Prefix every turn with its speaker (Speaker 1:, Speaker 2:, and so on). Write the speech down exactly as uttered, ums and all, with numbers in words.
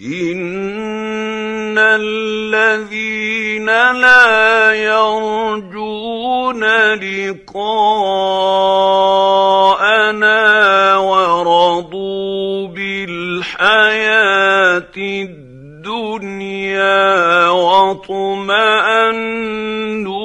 Speaker 1: إِنَّ الَّذِينَ لَا يَرْجُونَ لِقَاءَنَا وَرَضُوا بِالْحَيَاةِ الدُّنْيَا وَاطْمَأَنُّوا